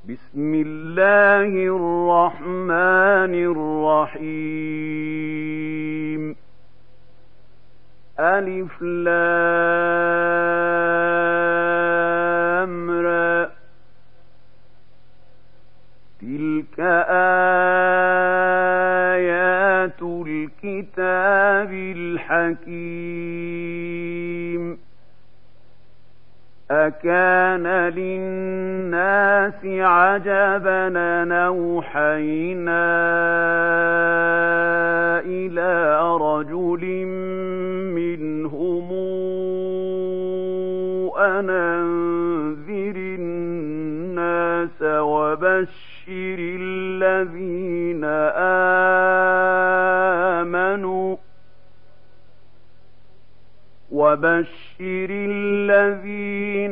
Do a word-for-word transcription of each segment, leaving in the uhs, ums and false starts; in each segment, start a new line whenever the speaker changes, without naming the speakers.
بسم الله الرحمن الرحيم. ألف لام را. تلك آيات الكتاب الحكيم. أكان للناس عجبا أن أوحينا إلى رجل منهم أن أنذر الناس وبشر الذين آمنوا وبشر الذين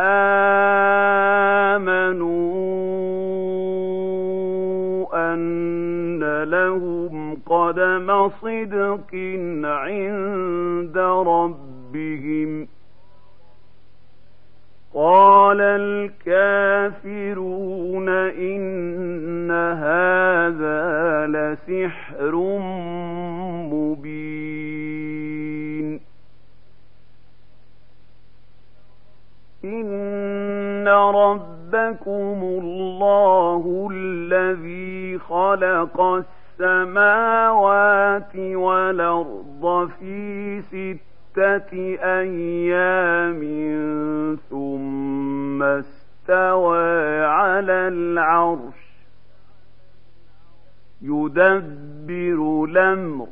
آمنوا أن لهم قدم صدق عند ربهم. قال الكافرون إن هذا لسحر مبين. إن ربكم الله الذي خلق السماوات والأرض في ستة أيام ثم استوى على العرش يدبر الأمر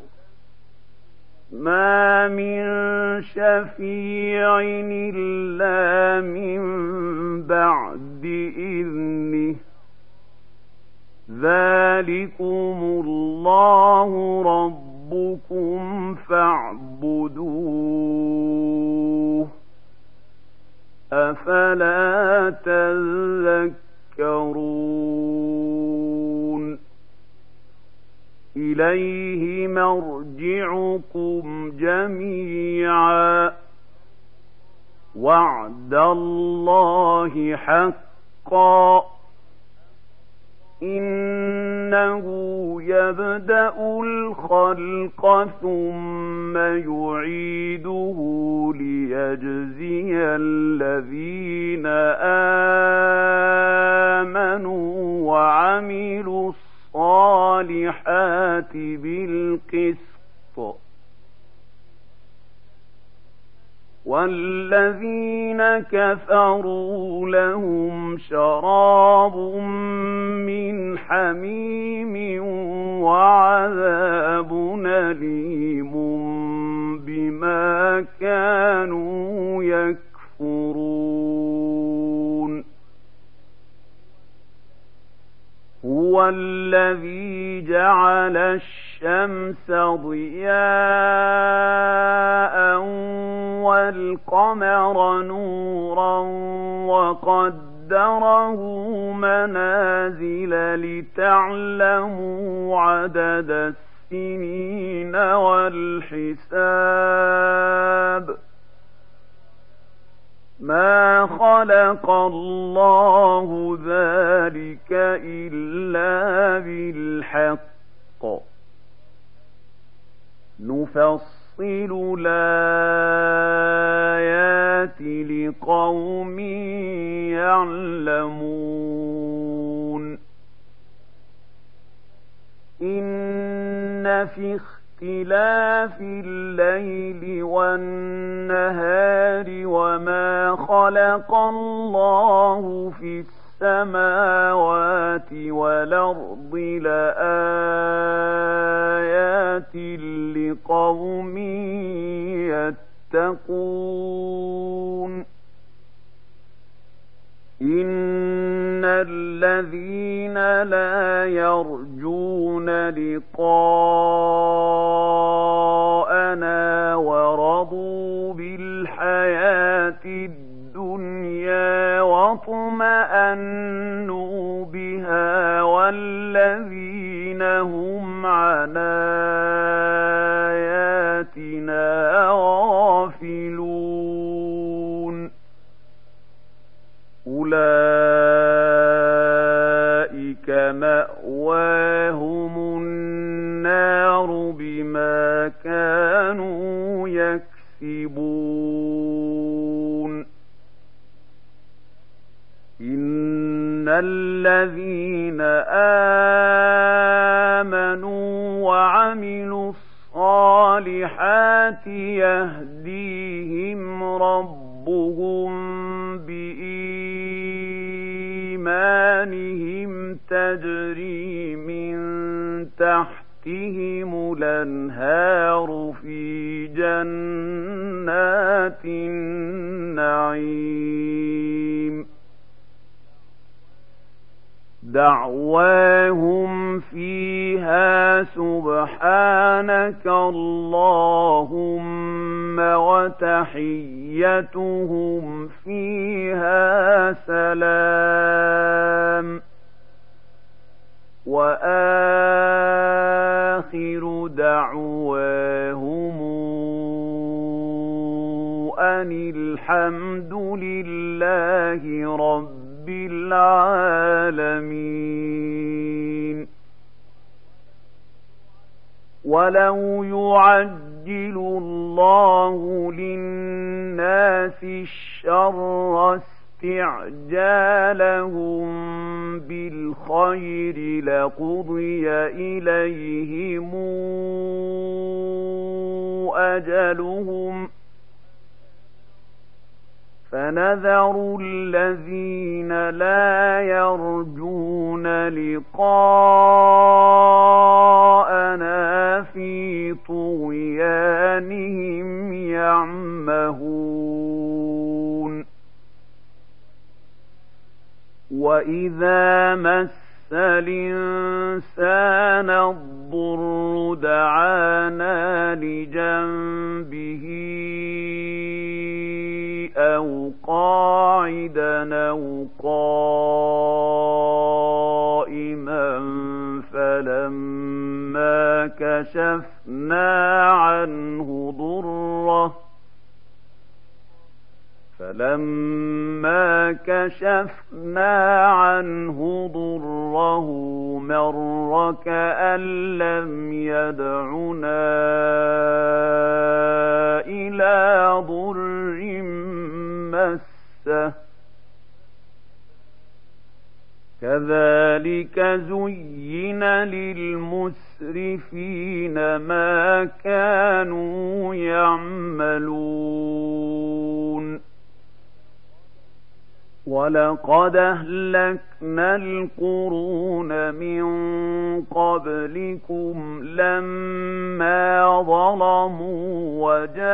ما من شفيع إلا من بعد إذنه. ذلكم الله ربكم فاعبدوه أفلا تذكرون. إليه مرجعكم جميعا وعد الله حقا. إنه يبدأ الخلق ثم يعيده ليجزي الذين آمنوا وعملوا الصالحات بالقسط. والذين كفروا لهم شراب من حميم وعذاب أليم بما كانوا يكفرون. هو الذي جعل الشمس ضياء والقمر نورا وقدره منازل لتعلموا عدد السنين والحساب. ما خلق الله ذلك إلا بالحق. نفصل الآيات لقوم يعلمون. إن في اختلاف الليل والنهار وما خلق الله في السماوات والأرض لآيات لقوم يتقون. إن الذين لا يرجون لقاءنا ورضوا بالحياة الدنيا واطمأنوا بها والذين هم عن آياتنا غافلون أولئك أولئك مأواهم النار بما كانوا يكسبون إن الذين آمنوا وعملوا الصالحات يهديهم ربهم بإيمانهم تجري من تحتهم الأنهار في جنات النعيم دعواهم فيها سبحانك اللهم وتحيتهم فيها سلام وآخر دعواهم أن الحمد لله رب العالمين ولو يعجل الله للناس الشر استعجالهم بالخير لقضي إليهم أجلهم فنذر الذين لا يرجون لقاءنا في طغيانهم يعمهون وإذا مس الإنسان الضر دعانا لجنبه أو قاعدا أو قائما فلما كشفنا عنه ضره فلما كشفنا عنه ضره مر كأن لم يدعنا إلى ضر مسه كذلك زين للمسرفين ما كانوا يعملون ولقد أهلكنا القرون من قبلكم لما ظلموا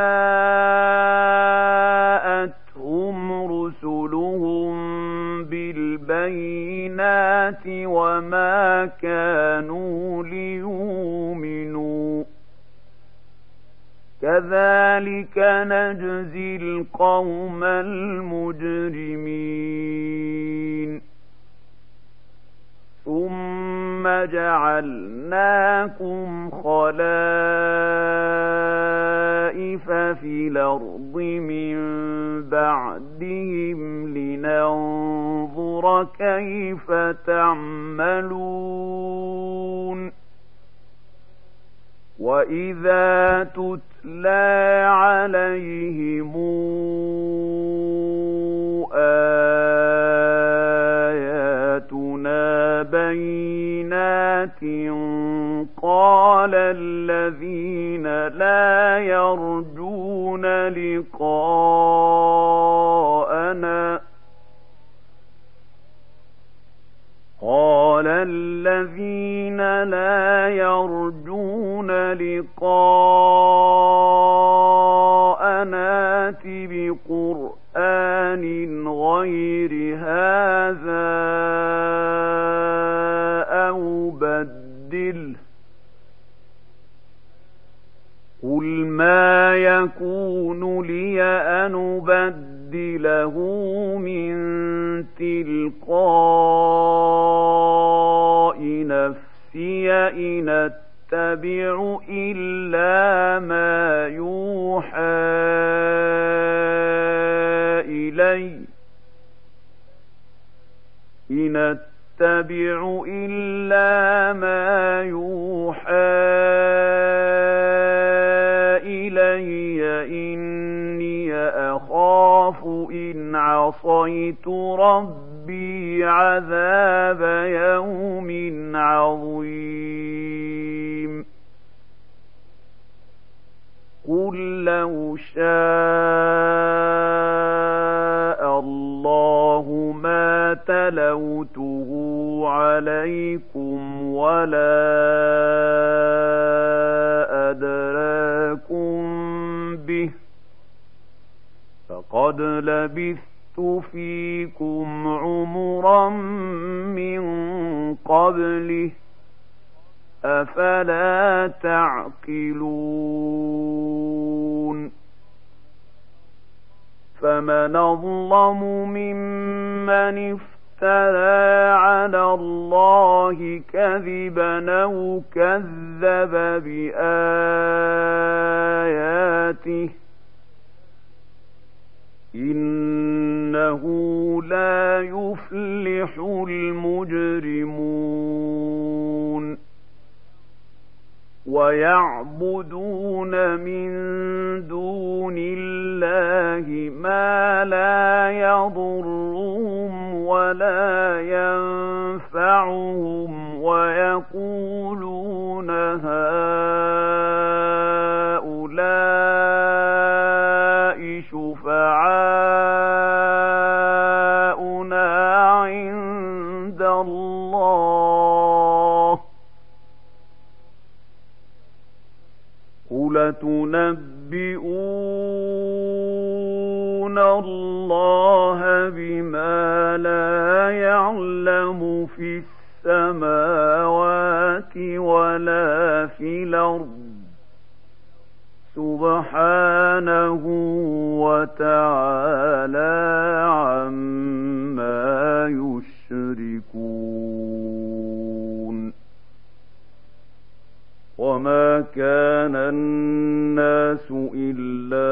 وجاءتهم رسلهم بالبينات وما كانوا ليؤمنوا كذلك نجزي القوم المجرمين ثم جعلناكم خلائف في الأرض من بعدهم لننظر كيف تعملون وإذا تتلى عليهم آياتنا بينات قال الذين لا يرجون لقاءنا قال الذين لا يرجون لقاءنا ائت بقرآن غير هذا أو بدله قل ما يكون لي أن أبدله من تلقاء نفسي إن أتبع إلا ما يوحى إلي إن أتبع إلا ما يوحى إلي إني أخاف إن عصيت ربي عذاب يوم عظيم قل لو شاء الله ما تلوته عليكم ولا أدراكم به فقد لبثت فيكم عمرا من قبله أفلا تعقلون فمن أظلم ممن افترى على الله كذبا أو كذب بآياته إنه لا يفلح المجرمون ويعبدون من دون الله ما لا يضرهم ولا ينفعهم ويقولون هؤلاء شفعاؤنا عند الله قل تنبئون الله بما لا يعلم في السماوات ولا في الأرض سبحانه وتعالى عما يشركون وما كان الناس إلا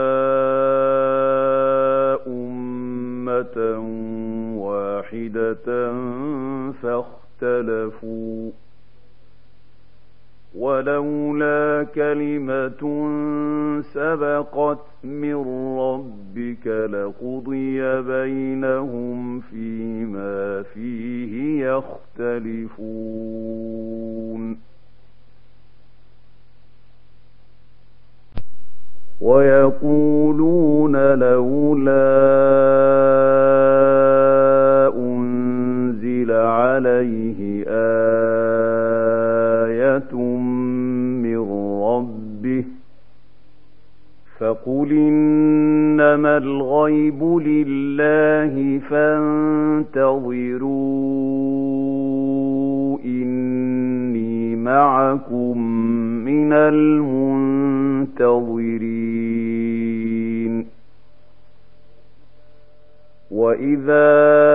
أمة واحدة فاختلفوا ولولا كلمة سبقت من ربك لقضي بينهم فيما فيه يختلفون ويقولون لولا أنزل عليه آية من ربه فقل إنما الغيب لله فانتظروا إني معكم من المنتظرين وإذا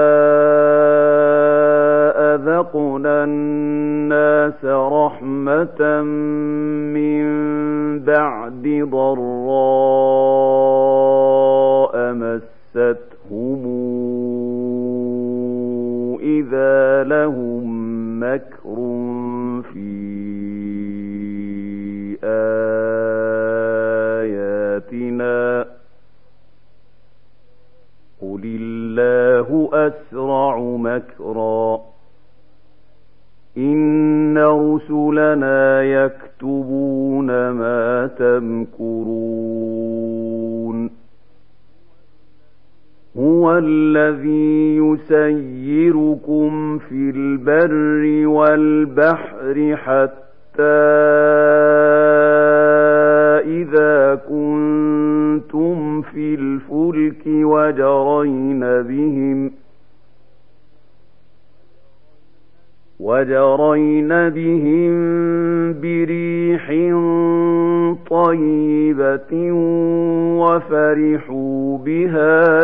أذقنا الناس رحمة من بعد ضراء مستهم إذا لهم مكر في آياتنا قل الله أسرع مكرا إن رسلنا يكتبون ما تمكرون هو الذي يسيركم في البر والبحر حتى إذا كنتم في الفلك وجرين بهم وجرين بهم بريح طيبة وفرحوا بها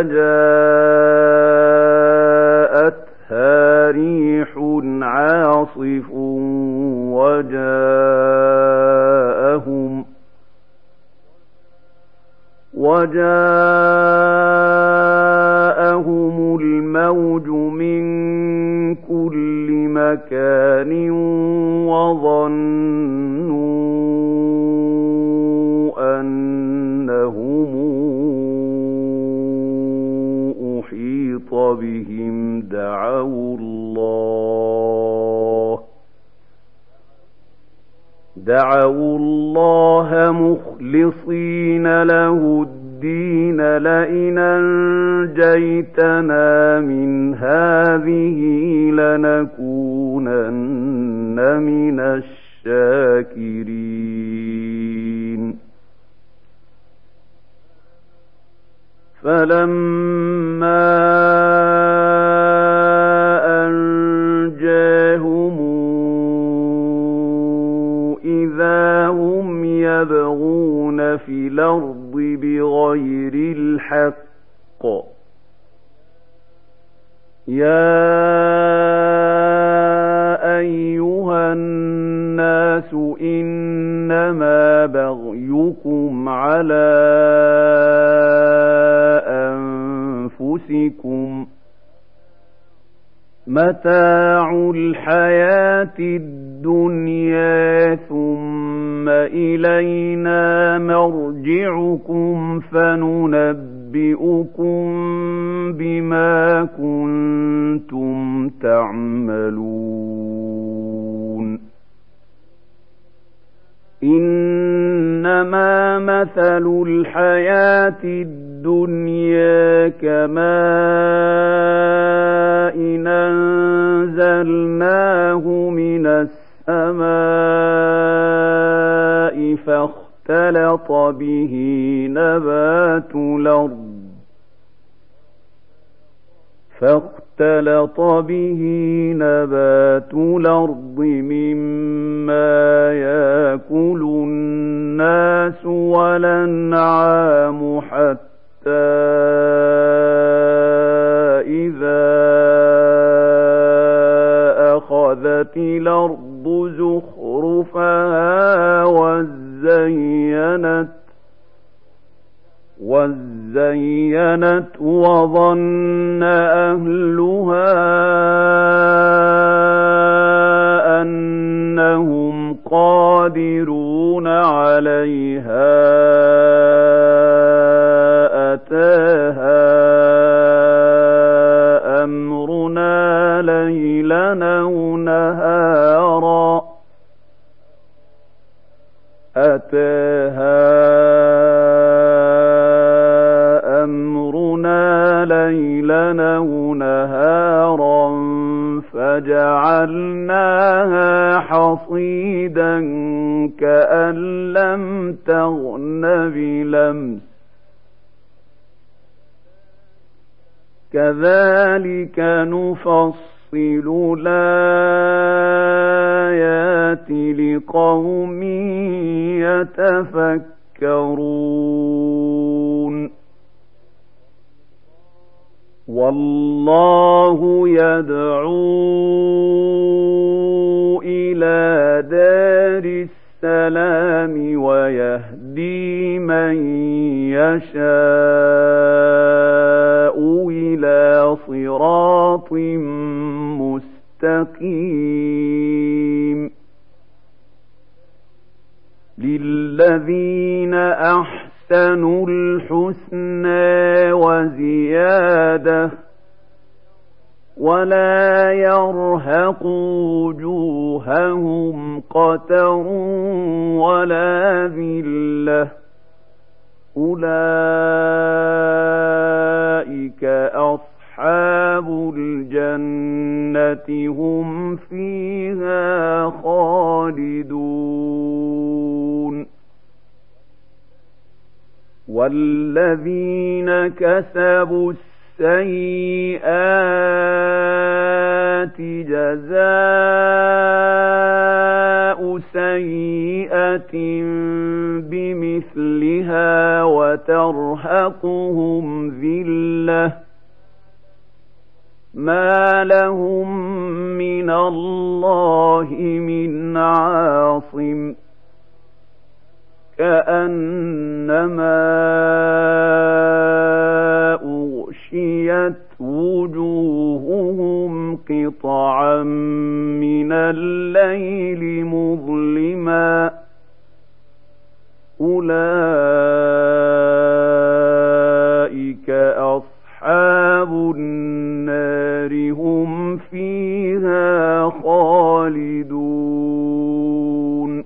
جاءتها ريح عاصف وجاءهم وجاءهم الموج من كل مكان وظنوا أنهم أحيط بهم دعوا الله دعوا الله مخلصين له الدين لئن أنجيتنا من هذه لنكونن من الشاكرين فلما أنجاهم إذا هم يبغون في الأرض بغير الحق يا أيها الناس إنما بغيكم على أنفسكم متاع الحياة الدنيا ثم إلينا مرجعكم فننبئكم بما كنتم تعملون إنما مثل الحياة الدنيا كماء أنزلناه من السماء فاختلط به نبات الأرض فاختلط به نبات الأرض مما يأكل الناس والأنعام حتى إذا أخذت الأرض زخرفها وزينت وزينت وظن أهلها أنهم قادرون عليها أتاها أمرنا ليلا أو نهارا أتاها أمرنا ليلا أو نهارا فجعلناها حصيدا كأن لم تغن بلمس كذلك نفصل الآيات لقوم يتفكرون والله يدعو إلى دار السلام ويهدي من يشاء إلى صراط مستقيم للذين أحسنوا الحسنى وزيادة ولا يرهق وجوههم قتر ولا ذلة أولئك أصحاب الجنة هم فيها خالدون والذين كسبوا السيئات جزاء سيئة بمثلها وترهقهم ذلة ما لهم من الله من عاصم كأنما أغشيت وجوههم قطعا من الليل مظلما أولئك أصحاب النار هم فيها خالدون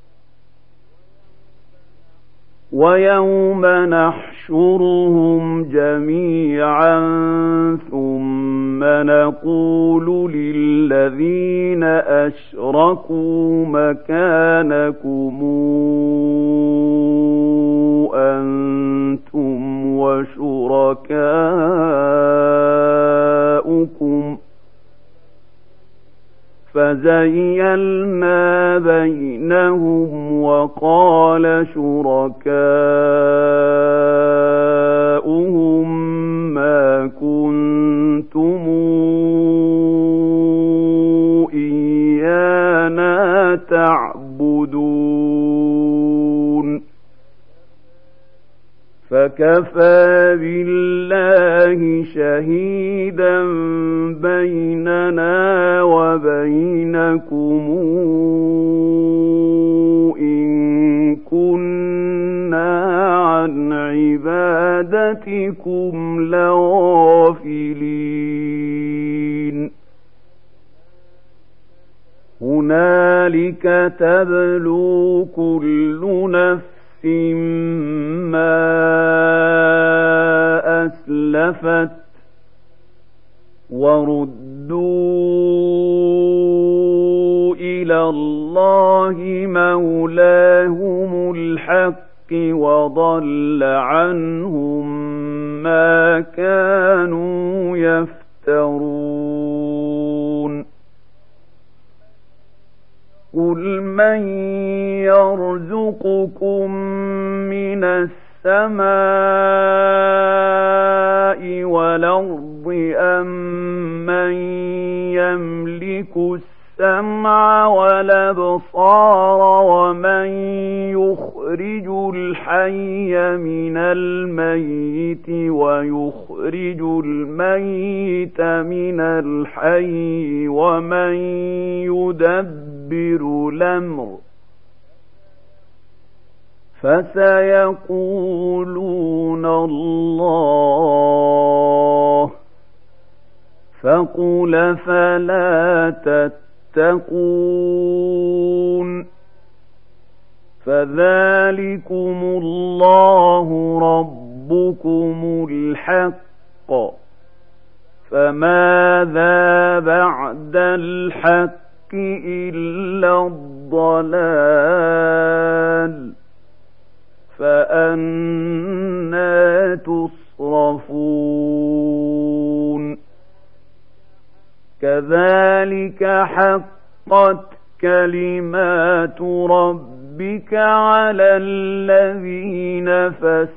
ويوم نحشرهم جميعا ثم نقول للذين أشركوا مكانكم أنتم وشركاؤكم فزيلنا بينهم وقال شركاؤهم ما كنتم إيانا تعبدون فكفى بالله شهيدا بيننا وبينكم إن كنا عن عبادتكم لغافلين هنالك تبلو كل نفس ما أسلفت وردوا إلى الله مولاهم الحق وضل عنهم ما كانوا يفترون قل من يرزقكم من السماء والأرض أم من يملك السمع والأبصار ومن يخرج الحي من الميت ويخرج الميت من الحي ومن يدبر الأمر فسيقولون الله فقل فلا تتقون فذلكم الله ربكم الحق فماذا بعد الحق إلا الضلال فأنى تصرفون كذلك حقت كلمات ربك على الذين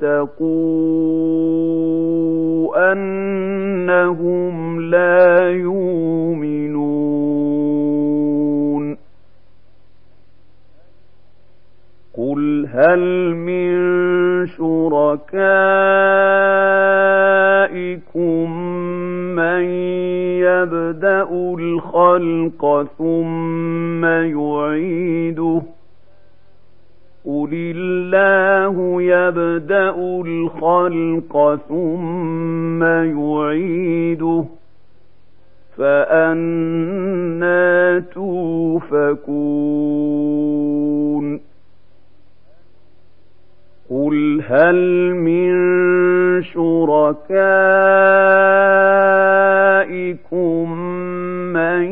فسقوا أنهم لا يؤمنون قل هل من شركائكم من يبدأ الخلق ثم يعيده قل الله يبدأ الخلق ثم يعيده فأنى توفكون قل هل من شركائكم من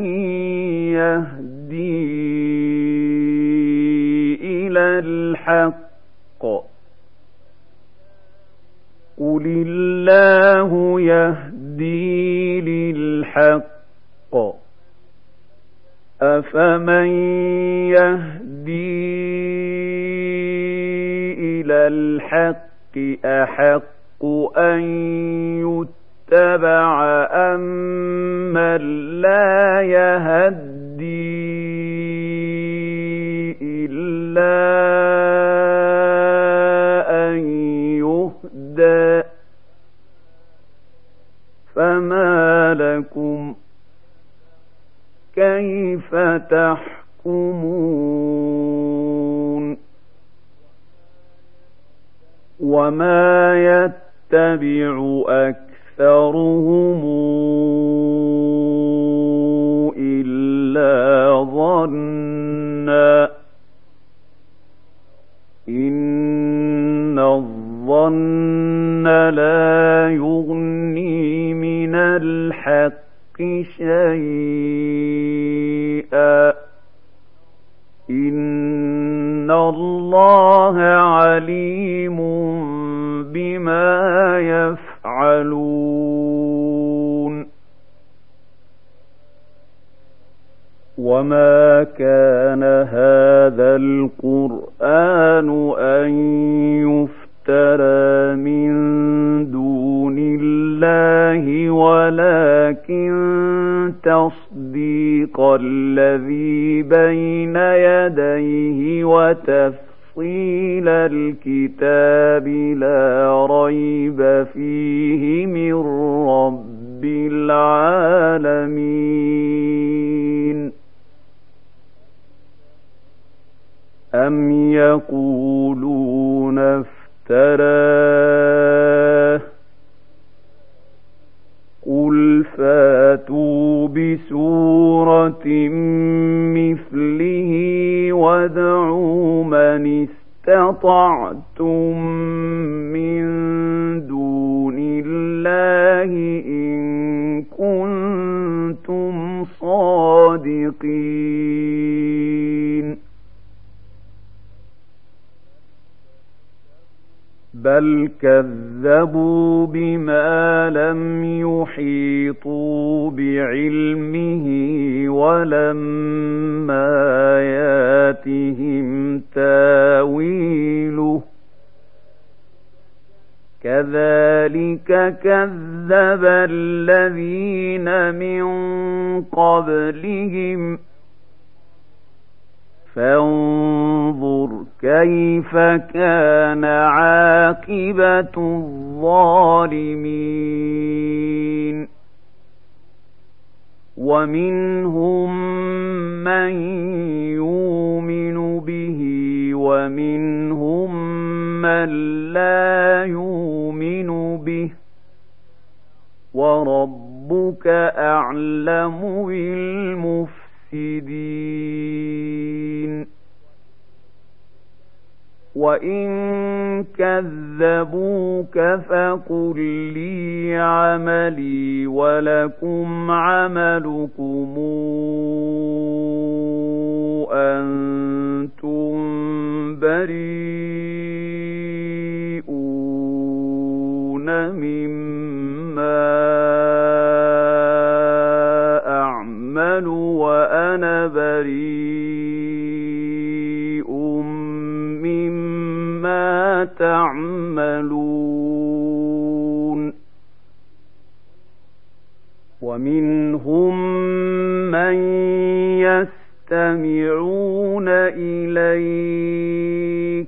يهدي إلى الحق قل الله يهدي للحق أفمن يهدي إلى الحق أحق أن يتبع أم من لا يهدي إلا أن يهدى فما لكم كيف تحكمون وما يتبع أكثرهم إلا ظنا إن الظن لا يغني من الحق شيئا إن الله عليم بما يفعلون وما كان هذا القرآن أن يفترى من دون الله ولكن تصديق الذي بين يديه وتفصيل الكتاب لا ريب فيه من رب العالمين أم يقولون افتراه قل فاتوا بسورة مثله وادعوا من استطعتم من دون الله إن كنتم صادقين بل كذبوا بما لم يحيطوا بعلمه ولما ياتهم تاويله كذلك كذب الذين من قبلهم فانظر كيف كان عاقبة الظالمين ومنهم من يؤمن به ومنهم من لا يؤمن به وربك أعلم بالمفسدين وإن كذبوك فقل لي عملي ولكم عملكم أنتم بريئون مما أعمل وأنا بريء مما تعملون ومنهم من يستمعون إليك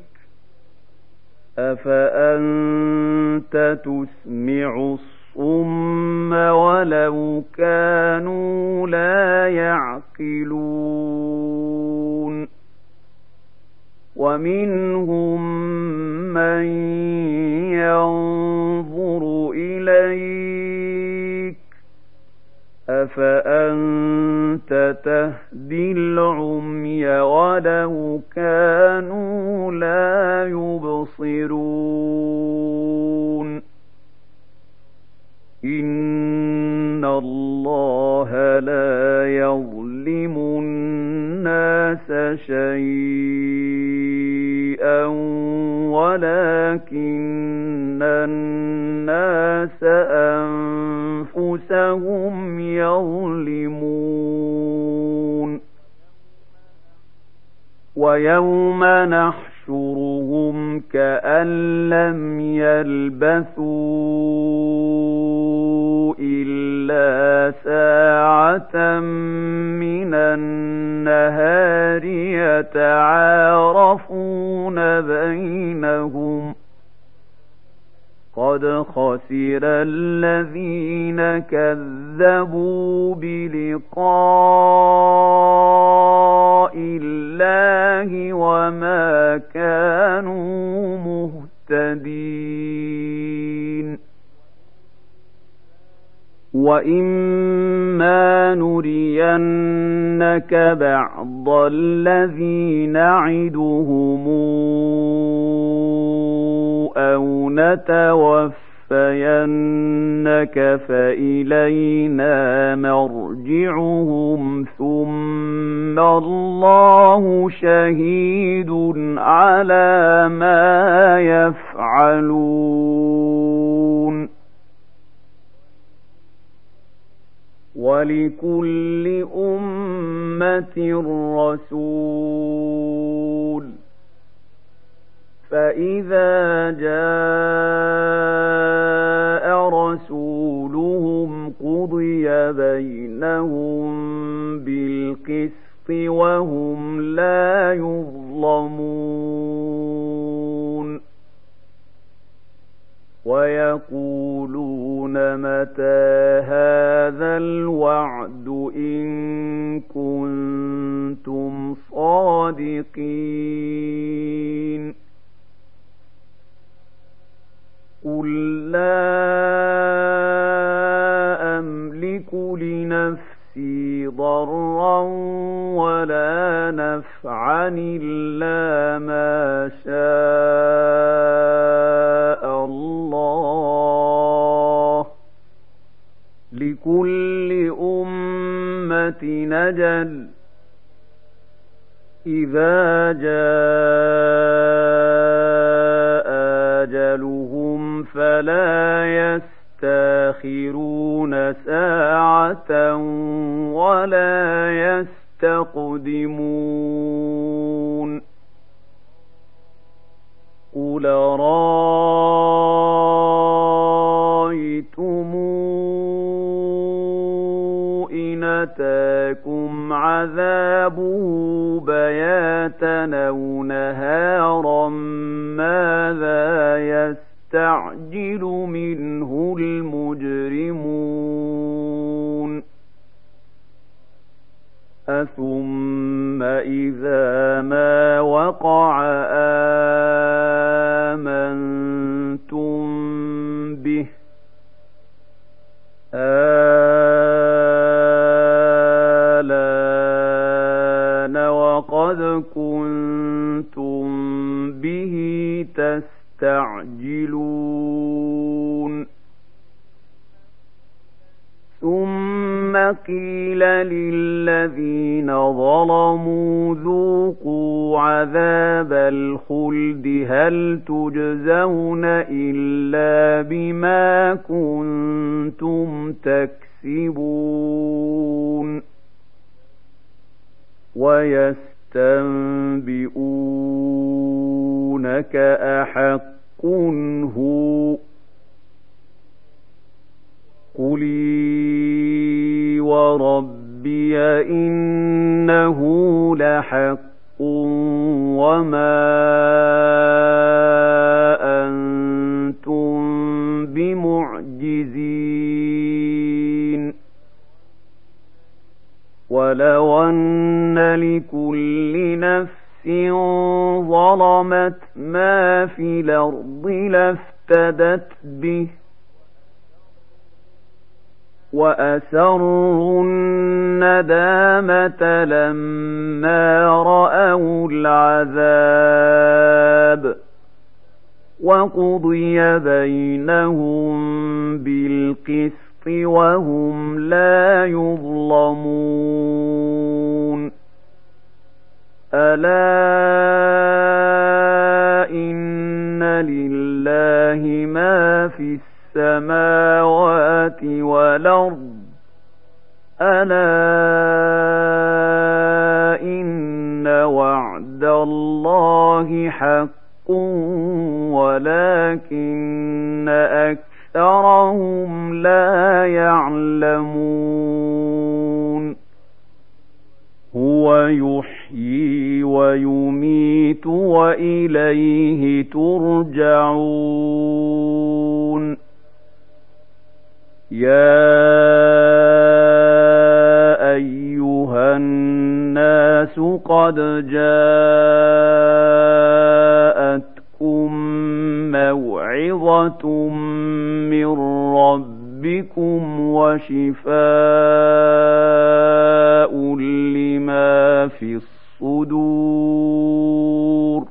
أفأنت تسمع الصم ولو كانوا لا يعقلون ومنهم من ينظر إليك أفأنت تهدي العمي ولو كانوا لا يبصرون إن الله لا يظلم الناس شيئا ولكن الناس أنفسهم يظلمون ويوم نحشرهم كأن لم يلبثوا إلا ساعة من النهار يتعارفون بينهم قد خسر الذين كذبوا بلقاء وإما نرينك بعض الذي نعدهم أو نتوفينك فإلينا مرجعهم ثم الله شهيد على ما يفعلون. ولكل أمة رسول، فإذا جاء رسولهم قضي بينهم بالقسط وهم لا يظلمون. ويقولون متى هذا الوعد إن كنتم صادقين. قل لا أملك لنفسي ضرا ولا نفعا إلا ما شاء الله، لكل أمة أجل، إذا جاء أجلهم فلا يستأخرون ساعة ولا يستقدمون. قل رأيتم إن أتاكم عذابه بياتا أو نهارا ماذا يستعجل منه المجرمون. أثم إذا ما وقع آمنتم به آلان وقد كنتم به تستعجلون. ثم قيل للذين ظلموا ذوقوا عذاب الخلد هل تجزون إلا بما كنتم تكسبون. ويستنبئونك أحق هو، قُلِي وَرَبِّي إِنَّهُ لَحَقٌّ وَمَا أَنتُم بِمُعْجِزِينَ. وَلَوْ أَنَّ لِكُلِّ نَفْسٍ ظَلَمَتْ مَا فِي الْأَرْضِ لَافْتَدَتْ بِهِ وَأَسَرُّوا النَّدَامَةَ لَمَّا رَأَوُا الْعَذَابَ وَقُضِيَ بَيْنَهُم بِالْقِسْطِ وَهُمْ لَا يُظْلَمُونَ. أَلَا إِنَّ لِلَّهِ مَا فِي السماوات والأرض، ألا إن وعد الله حق ولكن أكثرهم لا يعلمون. هو يحيي ويميت وإليه ترجعون. يا أيها الناس قد جاءتكم موعظة من ربكم ربكم وشفاء لما في الصدور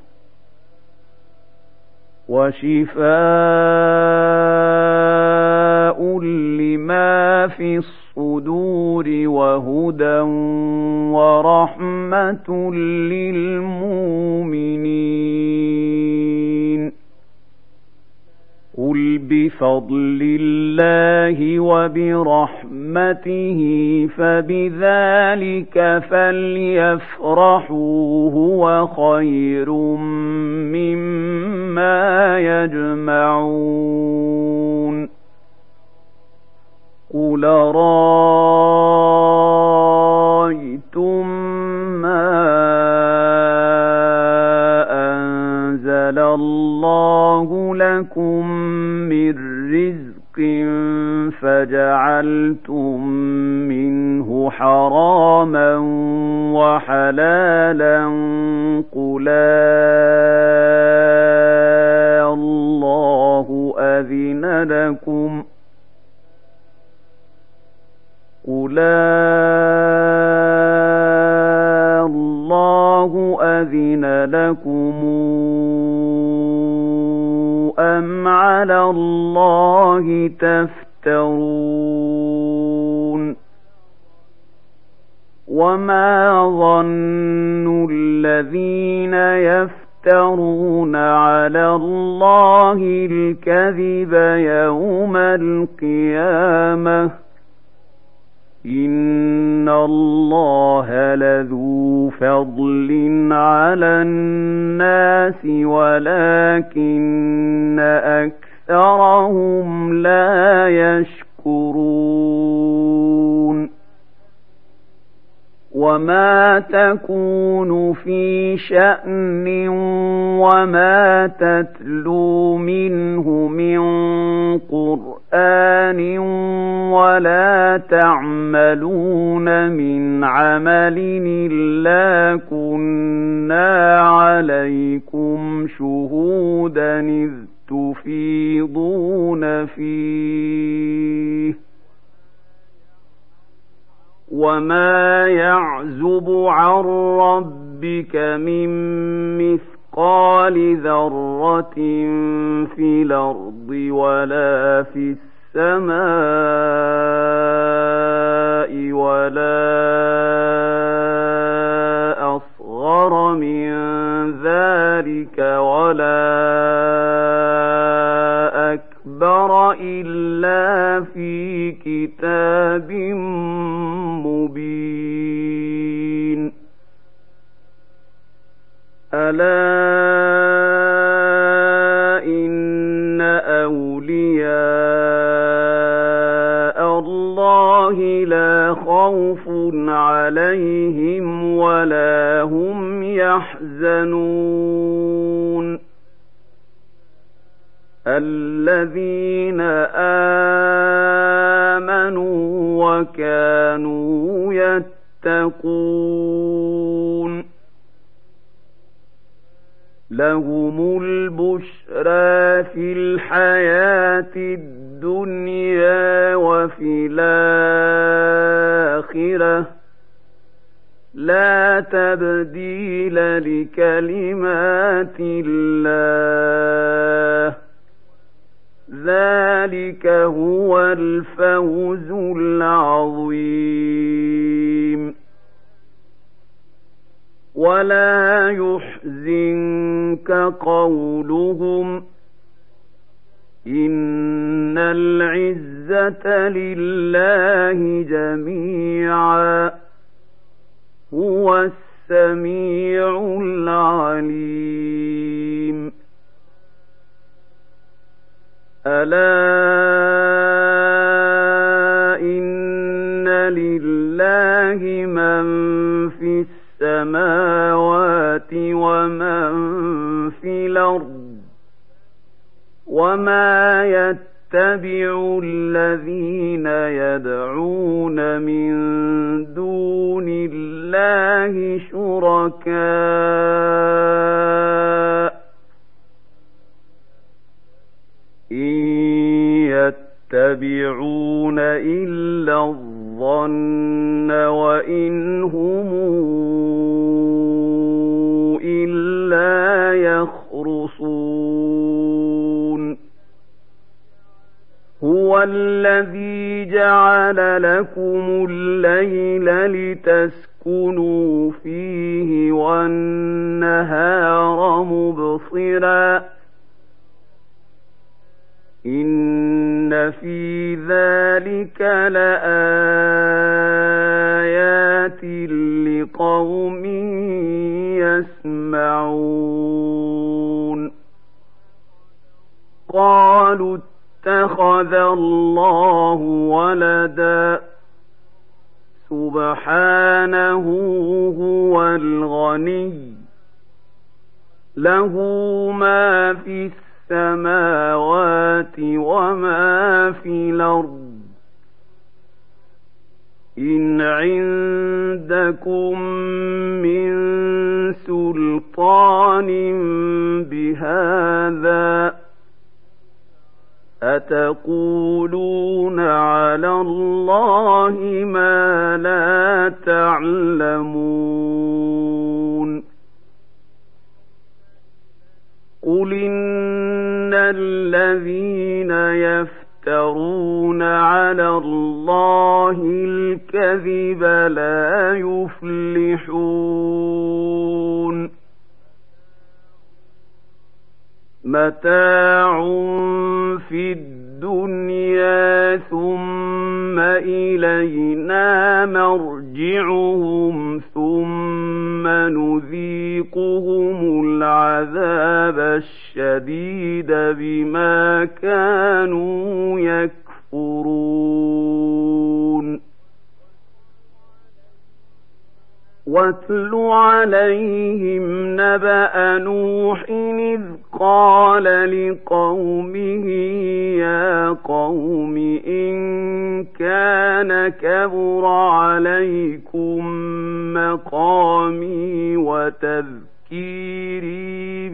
وشفاء لما في الصدور وهدى ورحمة للمؤمنين. قل بفضل الله وبرحمته فبذلك فليفرحوا هو خير مما يجمعون. قل رأيتم ما أنزل الله لكم من رزق فجعلتم منه حراما وحلالا قل الله أذن لكم قل الله أذن لكم أم على الله تفترون. وما ظن الذين يفترون على الله الكذب يوم القيامة إن الله لذو فضل على الناس ولكن أكثرهم لا يشكرون. وما تكون في شأن وما تتلو منه من قرآن ولا تعملون من عمل إلا كنا عليكم شهودا إذ تفيضون فيه. وما يعزب عن ربك من مثقال ذرة في الأرض ولا في السماء ولا أصغر من ذلك ولا أكبر إلا في كتاب مبين. ألا إن أولياء الله لا خوف عليهم ولا هم يحزنون. الذين آمنوا وكانوا يتقون لهم البشرى في الحياة الدنيا وفي الآخرة لا تبديل لكلمات الله ذلك هو الفوز العظيم. ولا يحزنك قولهم إن العزة لله جميعا هو السميع العليم. ألا إن لله من في السماوات ومن في الأرض وما يتبع الذين يدعون من دون الله شركاء إن يتبعون الظن وإن هم إلا يخرصون هو الذي جعل لكم الليل لتسكنوا فيه والنهار مبصرا إن في ذلك لآيات لقوم يسمعون قالوا اتخذ الله ولدا سبحانه هو الغني له ما في السماوات وما في الأرض إن عندكم من سلطان بهذا أتقولون على الله ما لا تعلمون قل إن الذين يفترون على الله الكذب لا يفلحون متاع في الدنيا ثم إلينا مرجعهم ثم نذيقهم العذاب الشديد بما كانوا يكفرون واتل عليهم نبأ نوح إذ قال لقومه يا قوم إن كان كبر عليكم مقامي وتذكيري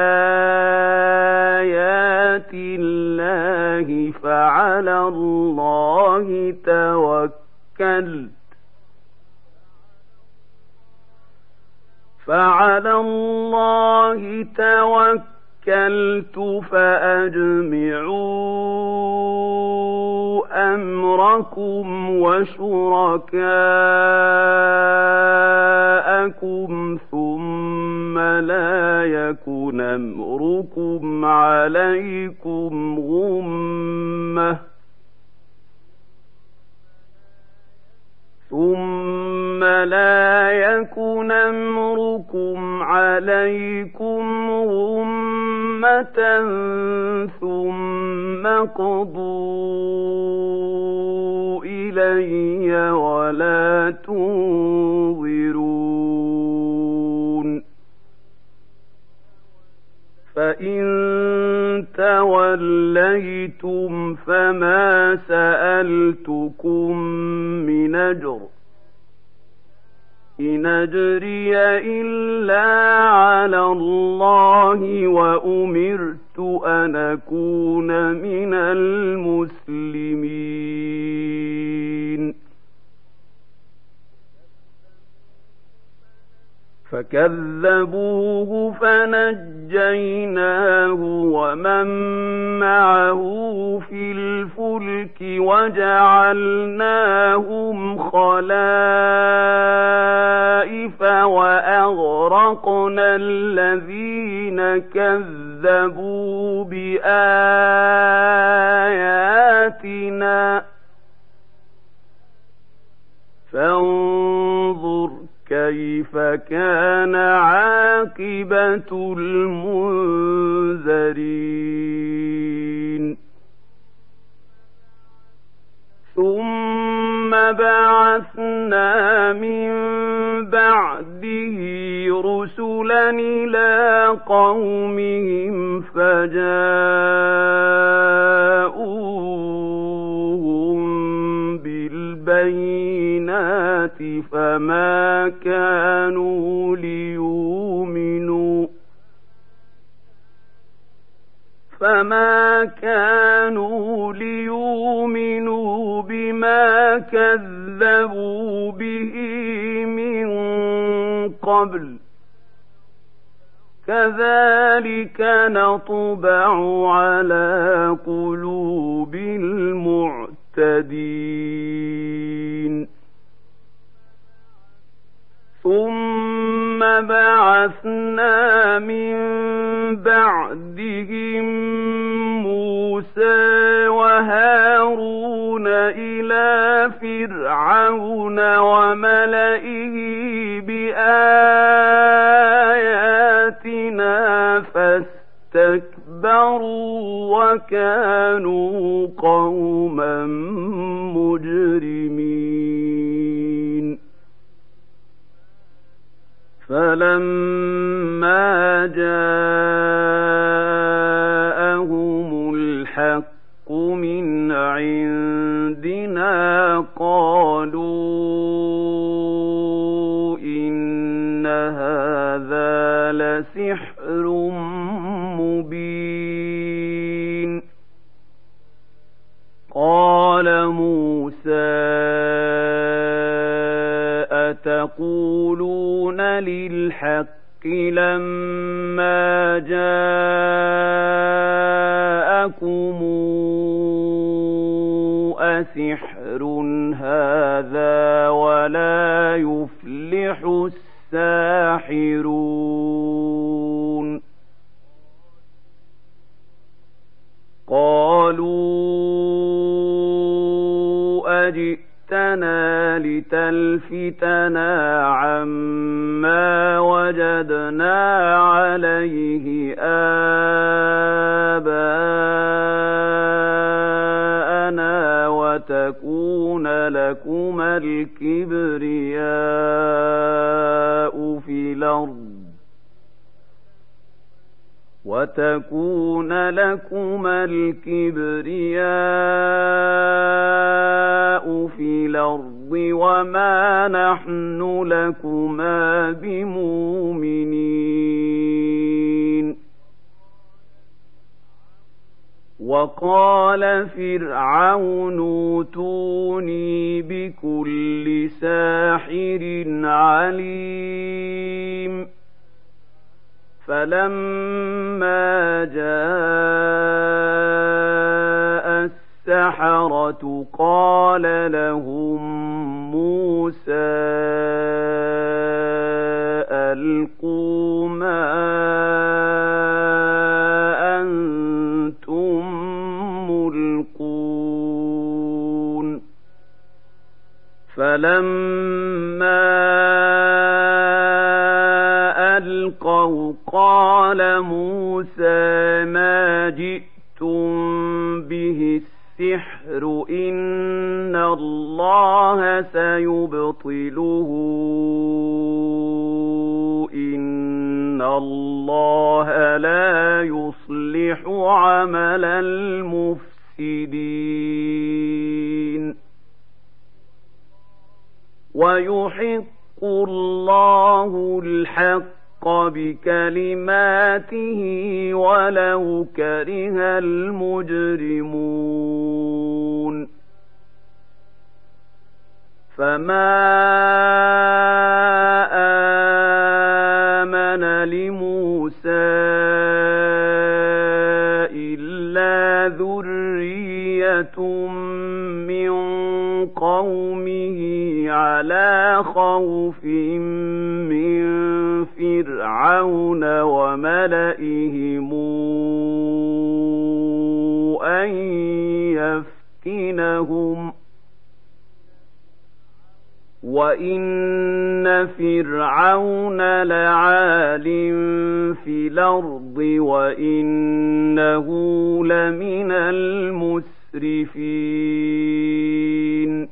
بآيات الله فعلى الله توكلت فعلى الله توكلت فأجمعوا أمركم وشركاءكم ثم لا يكن أمركم عليكم غمة ثم لا يكن أمركم عليكم غمة ثم قضوا إلي ولا تنظرون فإن توليتم فما سألتكم من أجر إن أجري إلا على الله وأمرت أن أكون من المسلمين فكذبوه فنجيناه ومن معه في الفلك وجعلناهم خلائف وأغرقنا الذين كذبوا بآياتنا فانظر كيف كان عاقبة المنذرين ثم بعثنا من بعده رسلا إلى قومهم فجاءوهم بالبينات فما كانوا ليؤمنوا فما كانوا ليؤمنوا بما كذبوا كذبوا به من قبل كذلك نطبع على قلوب المعتدين ثم بعثنا من بعدهم موسى وهارون إلى فرعون وملئه بآياتنا فاستكبروا وكانوا قوما مجرمين فلما جاءهم الحق من عندنا قالوا إن هذا لسحر مبين قال موسى أتقولون للحق لما جاءكم أسحر هذا ولا يفلح الساحرون قالوا أجئتنا لتلفتنا عما وجدنا عليه آباءنا وتكون لكما الكبرياء في الأرض وتكون لكما الكبرياء في الأرض وما نحن لكما بمؤمنين وقال فرعون ائتوني بكل ساحر عليم فلما جاء السحرة قال لهم موسى ألقوا ما أنتم ملقون فلما ألقوا قال موسى ما جئتم به السحر إن الله سيبطله إن الله لا يصلح عمل المفسدين ويحق الله الحق بكلماته ولو كره المجرمون فما آمن لموسى إلا ذرية من قومه على خوف من فرعون وملئهم أن يفتنهم وإن فرعون لعال في الأرض وإنه لمن المسرفين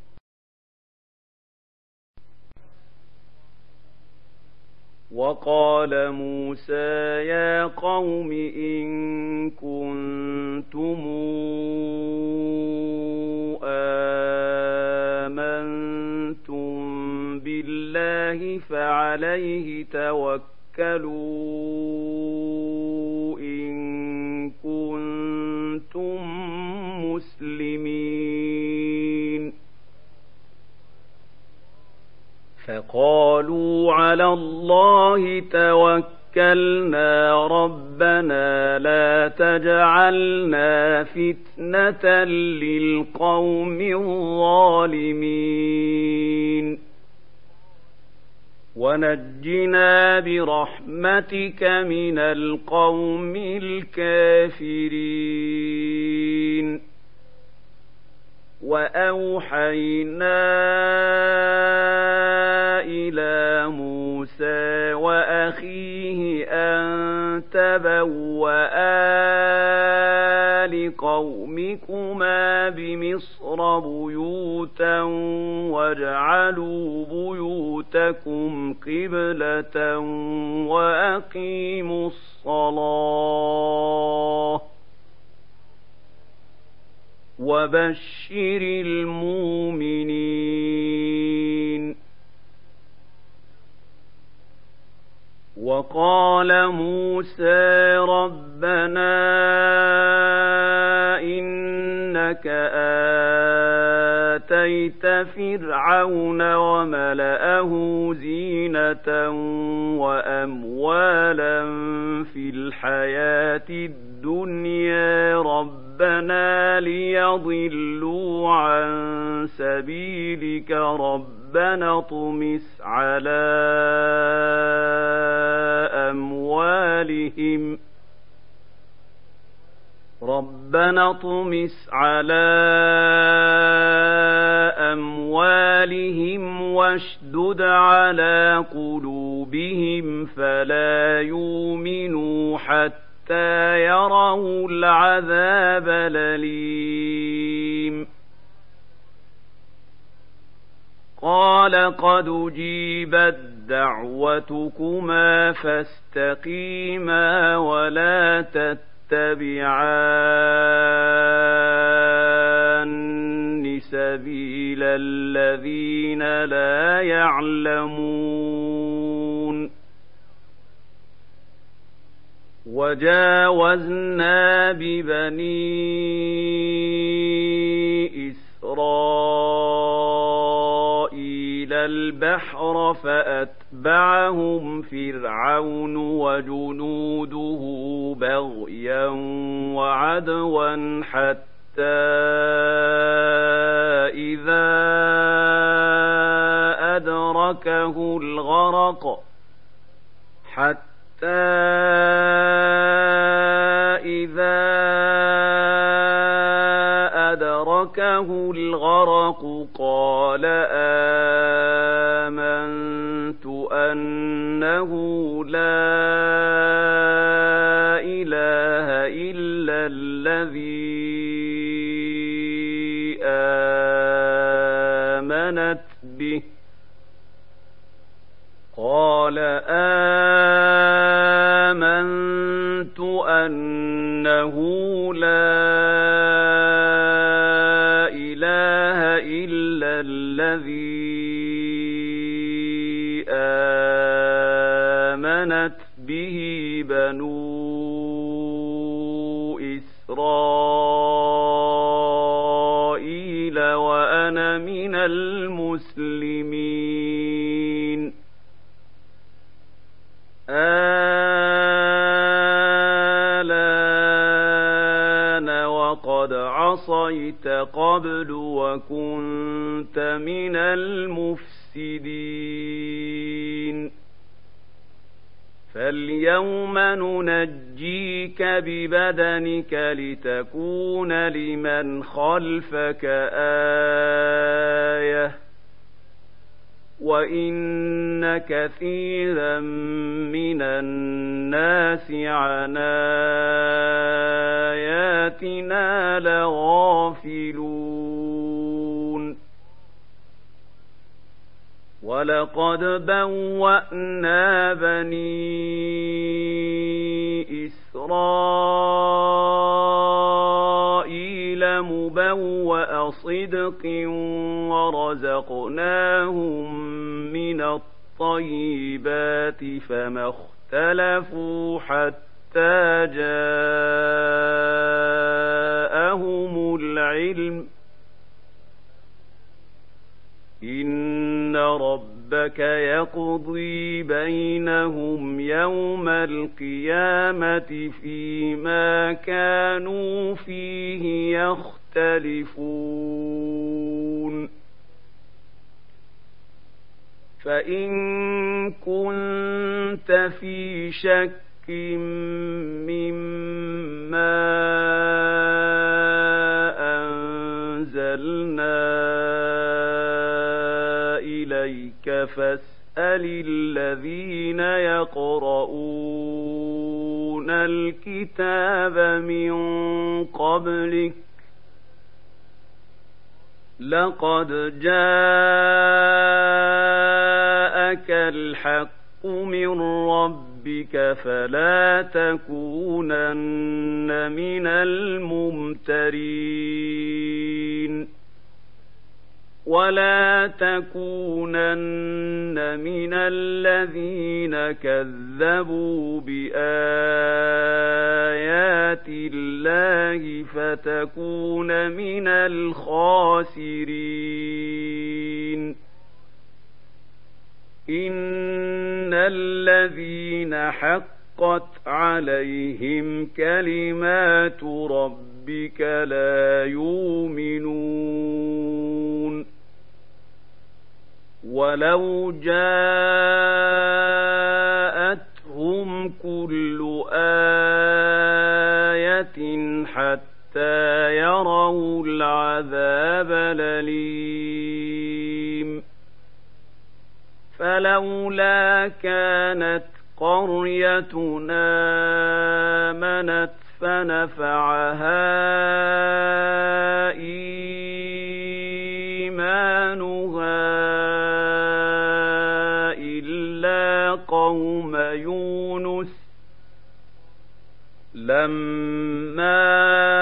وقال موسى يا قوم إن كنتم آمنتم بالله فعليه توكلوا إن كنتم مسلمين فقالوا على الله توكلنا ربنا لا تجعلنا فتنة للقوم الظالمين ونجنا برحمتك من القوم الكافرين. وأوحينا إلى موسى وأخيه أن تبوآ لقومكما بمصر بيوتا واجعلوا بيوتكم قبلة وأقيموا الصلاة وبشر المؤمنين. وقال موسى ربنا إنك آتيت فرعون وملأه زينة وأموالا في الحياة الدنيا ربنا ليضلوا عن سبيلك ربنا اطمس على أموالهم ربنا اطمس على أموالهم واشدد على قلوبهم فلا يؤمنوا حتى يروا العذاب الأليم. قال قد أجيبت دعوتكما فاستقيما ولا تتبعان سبيل الذين لا يعلمون. وجاوزنا ببني إسرائيل البحر فأتبعهم فرعون وجنوده بغيا وعدوا حتى إذا أدركه الغرق حتى إذا أدركه الغرق قال آمنت أنه لا إله إلا الذي آمنت به قال آمنت أنه لا إله إلا الذي آمنت به بنو إسرائيل وأنا من المسلمين. آلان وقد عصيت قبل وكنت من المفسدين فاليوم ننجيك ببدنك لتكون لمن خلفك آية وإن كثيرا من الناس عن آياتنا لغافلون. ولقد بوأنا بني إسرائيل مبوأ صدق ورزقناهم من الطيبات فما اختلفوا حتى جاءهم العلم إن ربهم ربك يقضي بينهم يوم القيامة فيما كانوا فيه يختلفون فإن كنت في شك مما أنزلنا إليك فاسأل الذين يقرؤون الكتاب من قبلك لقد جاءك الحق من ربك فلا تكونن من الممترين ولا تكونن من الذين كذبوا بآيات الله فتكون من الخاسرين إن الذين حقت عليهم كلمات ربك لا يؤمنون ولو جاءتهم كل آية حتى يروا العذاب الأليم فلولا كانت قريتنا آمنت فنفعها إيمانها إلا قوم يونس لما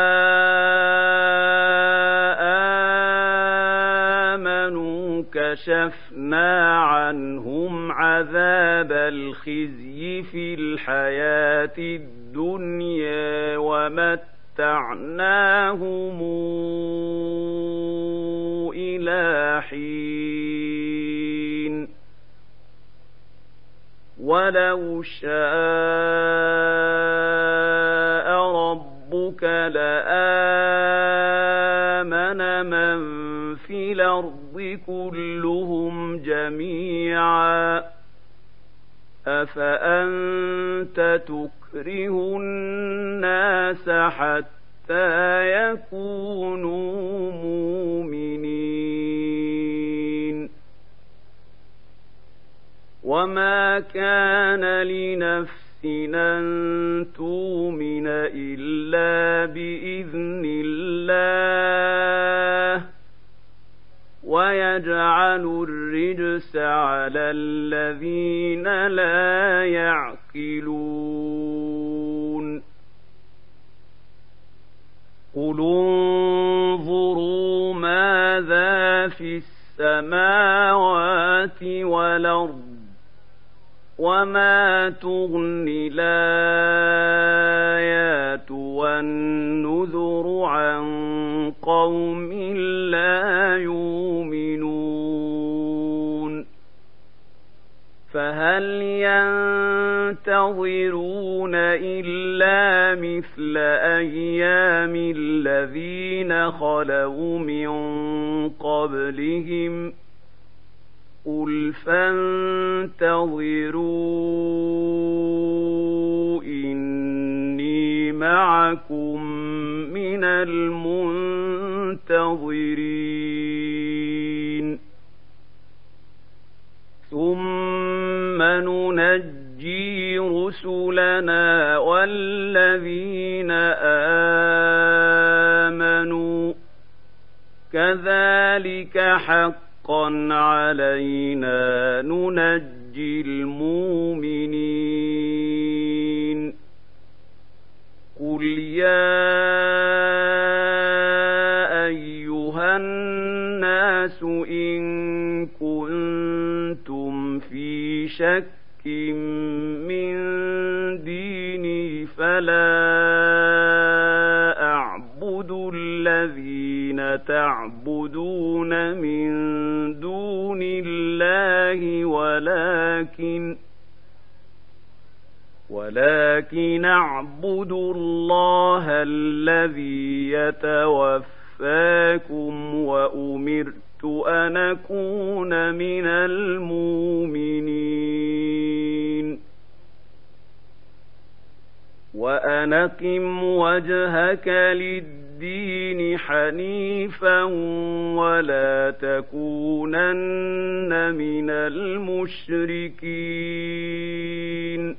آمنوا كشفنا عنهم عذاب الخزي في الحياة الدنيا ومتعناهم إلى حين ولو شاء ربك لآمن من في الأرض كلهم جميعا أفأنت تكره الناس حتى يكونوا مؤمنين وما كان لنفس أن تؤمن إلا بإذن الله ويجعل الرجس على الذين لا يعقلون قل انظروا ماذا في السماوات والأرض وما تغني الآيات والنذر عن قوم لا يؤمنون فهل ينتظرون إلا مثل أيام الذين خلوا من قبلهم قل فانتظروا إني معكم من المنتظرين ثم ننجي رسلنا والذين آمنوا كذلك حقا علينا ننجي المؤمنين قل يا أيها الناس إن كنتم في شك من ديني فلا أعبد الذين تعبدون من دون الله الله ولكن ولكن اعبدوا الله الذي يتوفاكم وأمرت أن أكون من المؤمنين وأن أقم وجهك للدين حنيفا ولا تكونن من المشركين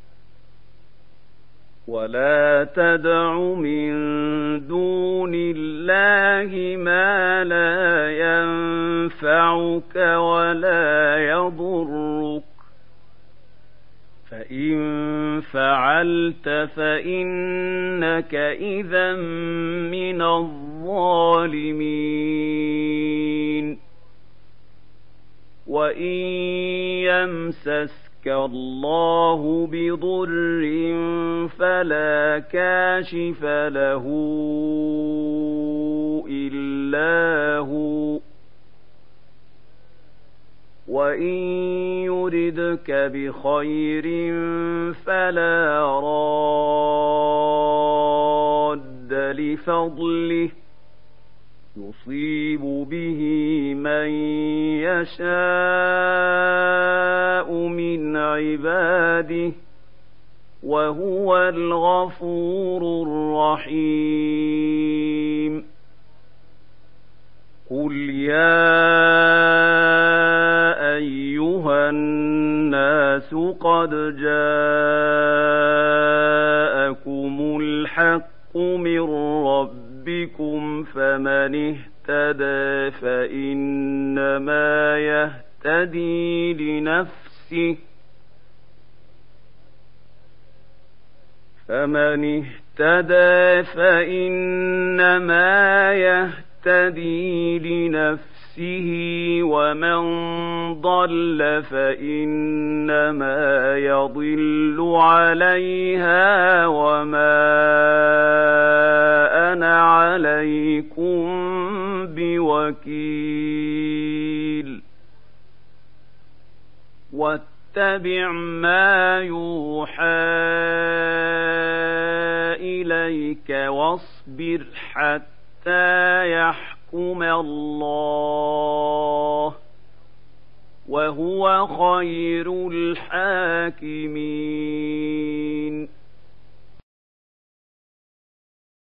ولا تدع من دون الله ما لا ينفعك ولا يضرك فإن فعلت فإنك إذا من الظالمين وإن يمسسك الله بضر فلا كاشف له إلا هو وإن يردك بخير فلا راد لفضله يصيب به من يشاء من عباده وهو الغفور الرحيم قل يا أيها الناس قد جاءكم الحق من ربكم فمن اهتدى فإنما يهتدي لنفسه فمن اهتدى فإنما يهتدي لنفسه ومن ضل فإنما يضل عليها وما أنا عليكم بوكيل واتبع ما يوحى إليك واصبر حتى يحكم الله وهو خير الحاكمين